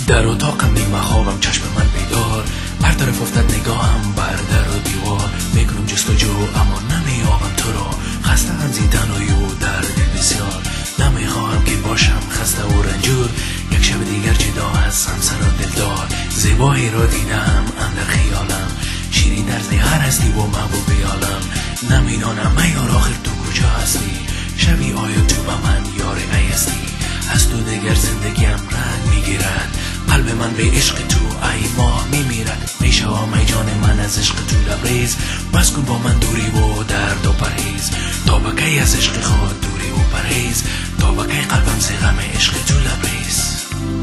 در اتاقم نیمه خوابم، چشم من بیدار، هر طرف افتد نگاهم بر در و دیوار. میکنم جستجو اما نمییابم تو را، خسته هم زین تنهایی و درد بسیار. نمیخواهم که باشم خسته و رنجور، یک شب دیگر جدا از همسر و دلدار. زیبایی را دیدم اندر خیالم، شیرین در زهر هستی و محبوب عالم. نمیدانم ایار آخر تو کجا هستی، شبی آیا تو با من یار ای هستی. از تو دیگر زندگیم رنگ میگیرد، قلب من به عشق تو ای ماه میمیرد. میشوام ای جان من از عشق تو لبریز، بس کن با من دوری و درد و پرهیز. تا بکی از عشق خود دوری و پرهیز، تا بکی قلبم ز غم عشق تو لبریز.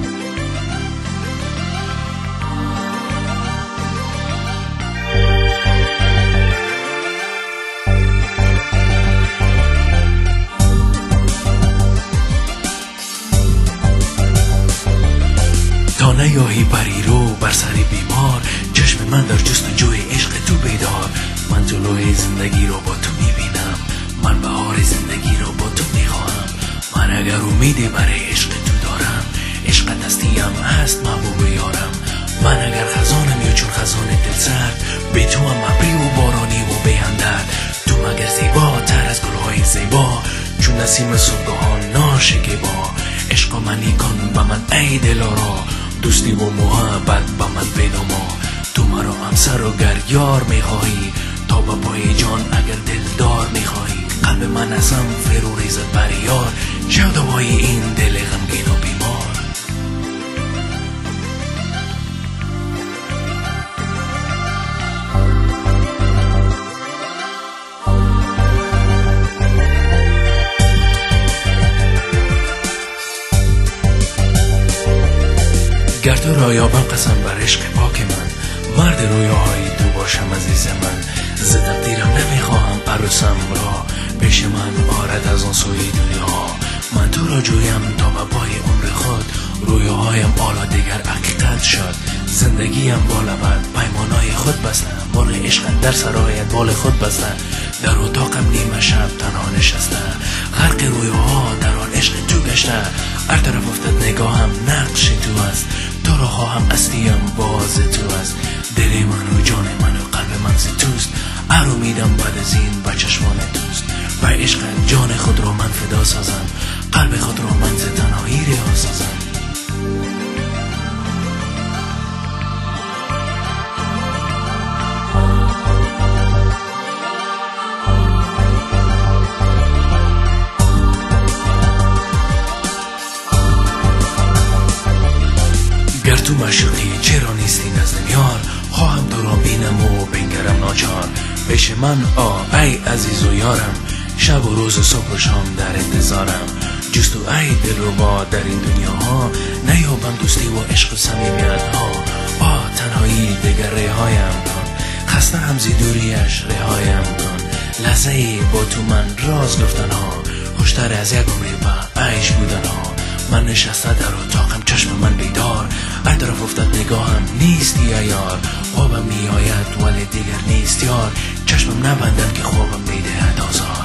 تا نیاهی پری رو بر سر بیمار، چشم من در جستجوی عشق تو بیدار. من جلوی زندگی رو با تو میبینم، من بهار زندگی رو با تو میخواهم. من اگر امیدی برای عشق تو دارم، عشقت هستیم هست محبوب یارم. من اگر خزانم یا چون خزان دل سرد، به تو هم ابری و بارانی و بیندرد. تو مگر زیباتر از گلهای زیبا، چون نسیم صبحگاهان ناشکیبا. عشق منی کن با من ای دلارا، دوستی و محبت با من بنما. تو مرا همسر و گریار میخواهی، تا با پای جان اگر دلدار میخواهی. قلب من ازم فرو ریزد بر یار، شو دوای این دل غمگین و بیمار. گر تو را یابم قسم بر عشق پاک من، مرد رویاهای تو باشم عزیز من. ز تقدیرم نمیخواهم عروسم را، پیش من آرد از آن سوی دنیا. من تو را جویم تا به پای عمر خود، رویاهایم حالا دیگر حقیقت شد. زندگیم بالا بد پیمانای خود بستم، مرغ عشق در سرایت بال خود بستم. در اتاقم نیمه شب تنها نشسته، غرق رویاها در آن عشق تو گشته. هر طرف افتد نگاهم نقش تو است، تو را خواهم هستیم باز تو است. دل من و جان من و قلب من ز توست، هر امیدم بعد از این با چشمان توست. و عشق جان خود را من فدا سازم، قلب خود را من ز تنهایی رها سازم. گر تو مشوقی چرا نیستی نزدم یار، خواهم تو را بینم و بنگرم ناچار. پیش من ای عزیز و یارم، شب و روز و صبح و شام در انتظارم. جست و ای دل رو با در این دنیاها، نیابم دوستی و عشق و صمیمیت ها. تنهایی دگر رهایم کن، خسته هم زی دوریش رهایم کن. لحظه با تو من راز گفتن ها، خوشتر از یک عمری با عیش بودن ها. من نشسته در اتاقم چشم من بیدار، هر طرف افتد نگاهم نیستی یار. خوابم میآید ولی دیگر نیست یار، چشمم نبندم که خوابم میدهد آزار.